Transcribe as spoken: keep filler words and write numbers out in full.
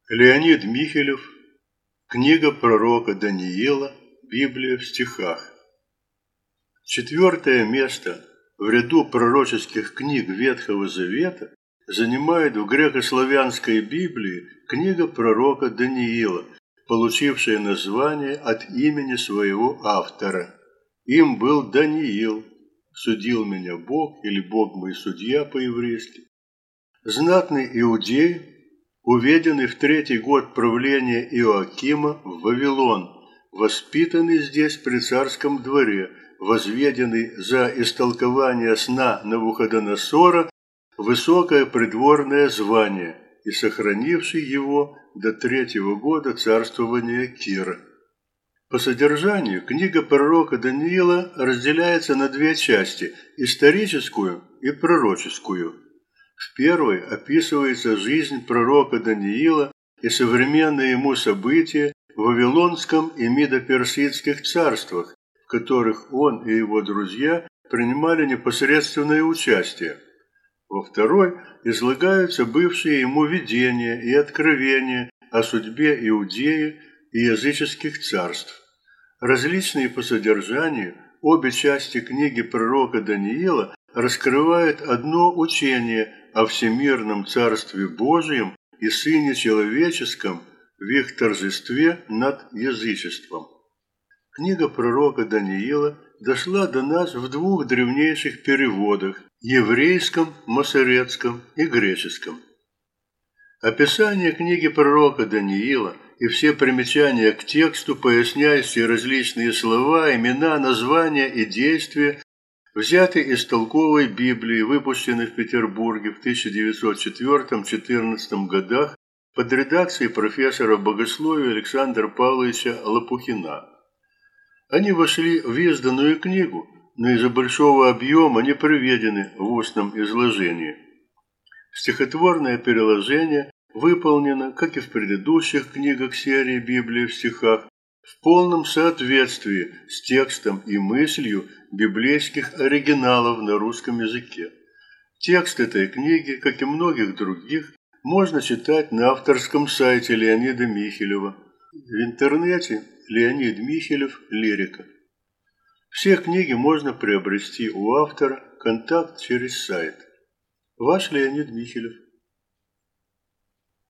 Леонид Михелев. Книга пророка Даниила. Библия в стихах. Четвертое место в ряду пророческих книг Ветхого Завета занимает в греко-славянской Библии книга пророка Даниила, получившая название от имени своего автора. Им был Даниил, судил меня Бог, или Бог мой судья по-еврейски. Знатный иудей, уведенный в третий год правления Иоакима в Вавилон, воспитанный здесь при царском дворе, возведенный за истолкование сна Навуходоносора высокое придворное звание и сохранивший его до третьего года царствования Кира. По содержанию книга пророка Даниила разделяется на две части – историческую и пророческую. В первой описывается жизнь пророка Даниила и современные ему события в Вавилонском и Медо-Персидских царствах, в которых он и его друзья принимали непосредственное участие. Во второй излагаются бывшие ему видения и откровения о судьбе Иудеи и языческих царств. Различные по содержанию, обе части книги пророка Даниила раскрывают одно учение о всемирном Царстве Божьем и Сыне Человеческом в их торжестве над язычеством. Книга пророка Даниила дошла до нас в двух древнейших переводах – еврейском, масорецком и греческом. Описание книги пророка Даниила и все примечания к тексту, поясняющие различные слова, имена, названия и действия, взяты из толковой Библии, выпущенной в Петербурге в тысяча девятьсот четвёртом — тысяча девятьсот четырнадцатом годах под редакцией профессора богословия Александра Павловича Лопухина. Они вошли в изданную книгу, но из-за большого объема не приведены в устном изложении. Стихотворное переложение выполнено, как и в предыдущих книгах серии «Библия в стихах», в полном соответствии с текстом и мыслью библейских оригиналов на русском языке. Текст этой книги, как и многих других, можно читать на авторском сайте Леонида Михелева. В интернете Леонид Михелев «Лирика». Все книги можно приобрести у автора, контакт через сайт. Ваш Леонид Михелев.